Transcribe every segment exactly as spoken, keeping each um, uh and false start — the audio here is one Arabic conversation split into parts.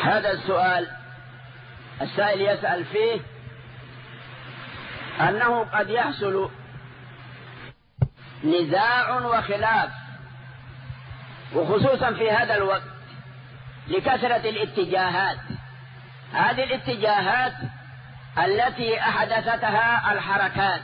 هذا السؤال السائل يسأل فيه أنه قد يحصل نزاع وخلاف، وخصوصا في هذا الوقت لكثرة الاتجاهات. هذه الاتجاهات التي أحدثتها الحركات،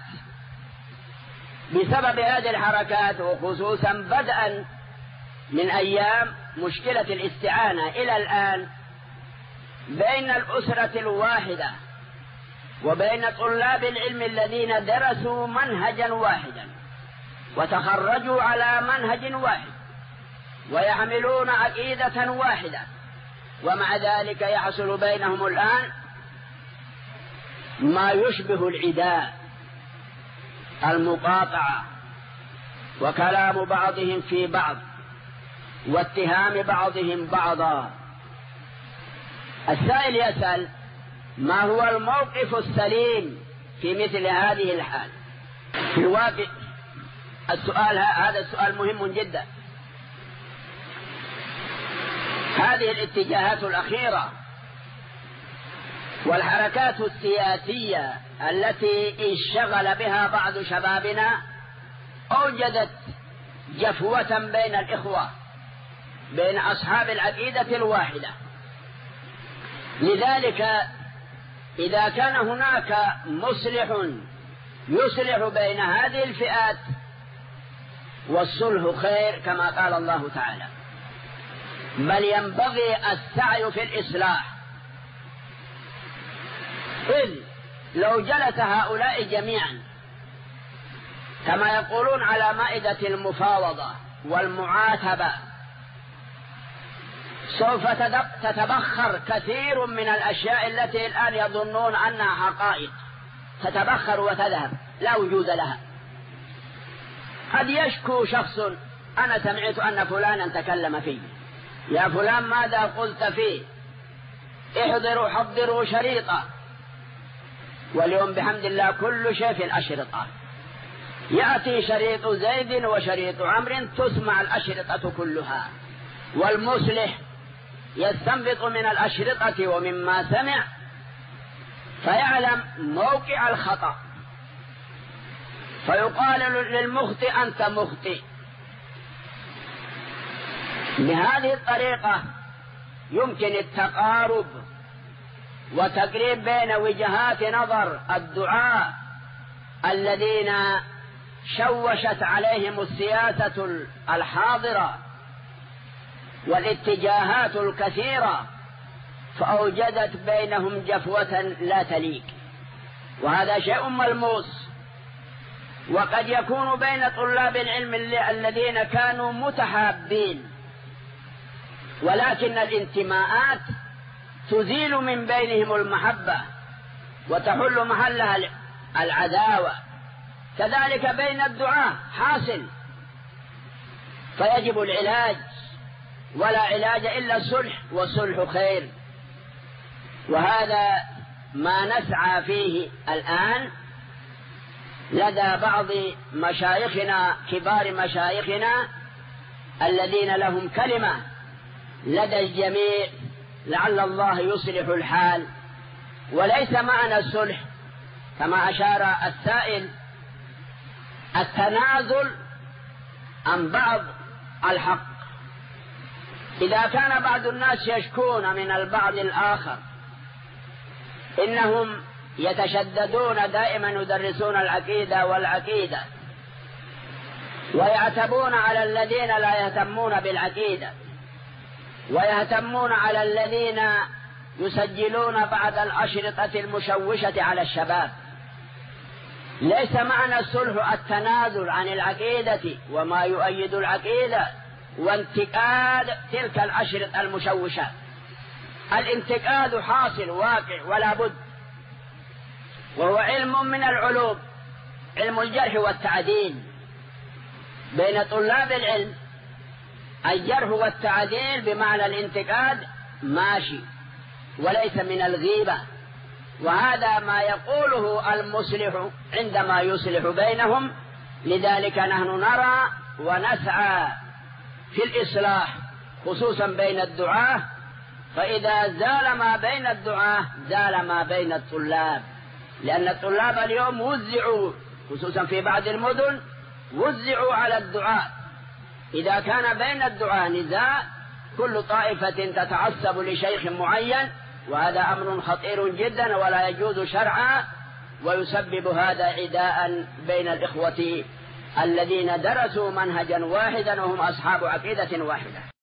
بسبب هذه الحركات وخصوصا بدءا من أيام مشكلة الاستعانة إلى الآن بين الأسرة الواحدة وبين طلاب العلم الذين درسوا منهجا واحدا وتخرجوا على منهج واحد ويحملون عقيدة واحدة، ومع ذلك يحصل بينهم الآن ما يشبه العداء، المقاطعة، وكلام بعضهم في بعض واتهام بعضهم بعضا. السائل يسأل ما هو الموقف السليم في مثل هذه الحال؟ في الواقع السؤال هذا السؤال مهم جدا. هذه الاتجاهات الأخيرة والحركات السياسية التي انشغل بها بعض شبابنا أوجدت جفوة بين الإخوة، بين أصحاب العقيدة الواحدة. لذلك إذا كان هناك مصلح يصلح بين هذه الفئات، والصلح خير كما قال الله تعالى، بل ينبغي السعي في الإصلاح. إذ لو جلس هؤلاء جميعا كما يقولون على مائدة المفاوضة والمعاتبة، سوف تتبخر كثير من الأشياء التي الآن يظنون أنها حقائق، تتبخر وتذهب لا وجود لها. قد يشكو شخص: أنا سمعت أن فلانا تكلم فيه، يا فلان ماذا قلت فيه؟ احضروا حضروا شريطة. واليوم بحمد الله كل شيء في الأشرطة، يأتي شريط زيد وشريط عمرو تسمع الأشرطة كلها، والمصلح يستنبط من الأشرطة ومما سمع فيعلم موقع الخطأ، فيقال للمخطئ أنت مخطئ. بهذه الطريقة يمكن التقارب وتقريب بين وجهات نظر الدعاة الذين شوشت عليهم السياسة الحاضرة والاتجاهات الكثيرة، فأوجدت بينهم جفوة لا تليق، وهذا شيء ملموس. وقد يكون بين طلاب العلم الذين كانوا متحابين، ولكن الانتماءات تزيل من بينهم المحبة وتحل محلها العداوة. كذلك بين الدعاة حاصل، فيجب العلاج، ولا علاج إلا الصلح، والصلح خير. وهذا ما نسعى فيه الآن لدى بعض مشايخنا كبار مشايخنا الذين لهم كلمة لدى الجميع، لعل الله يصلح الحال. وليس معنى الصلح كما أشار السائل التنازل عن بعض الحق. إذا كان بعض الناس يشكون من البعض الآخر إنهم يتشددون دائما يدرسون العقيدة والعقيدة ويعتبون على الذين لا يهتمون بالعقيدة، ويهتمون على الذين يسجلون بعض الأشرطة المشوشة على الشباب، ليس معنى الصلح التنازل عن العقيدة وما يؤيد العقيدة وانتقاد تلك الأشرطة المشوشة. الانتقاد حاصل واقع ولا بد، وهو علم من العلوم، علم الجرح والتعديل بين طلاب العلم. الجرح والتعديل بمعنى الانتقاد ماشي، وليس من الغيبة، وهذا ما يقوله المصلح عندما يصلح بينهم. لذلك نحن نرى ونسعى في الإصلاح خصوصا بين الدعاة فإذا زال ما بين الدعاة زال ما بين الطلاب، لأن الطلاب اليوم وزعوا خصوصا في بعض المدن وزعوا على الدعاة. إذا كان بين الدعاة نزاع كل طائفة تتعصب لشيخ معين، وهذا أمر خطير جدا ولا يجوز شرعا، ويسبب هذا عداء بين الإخوة الذين درسوا منهجا واحدا وهم أصحاب عقيدة واحدة.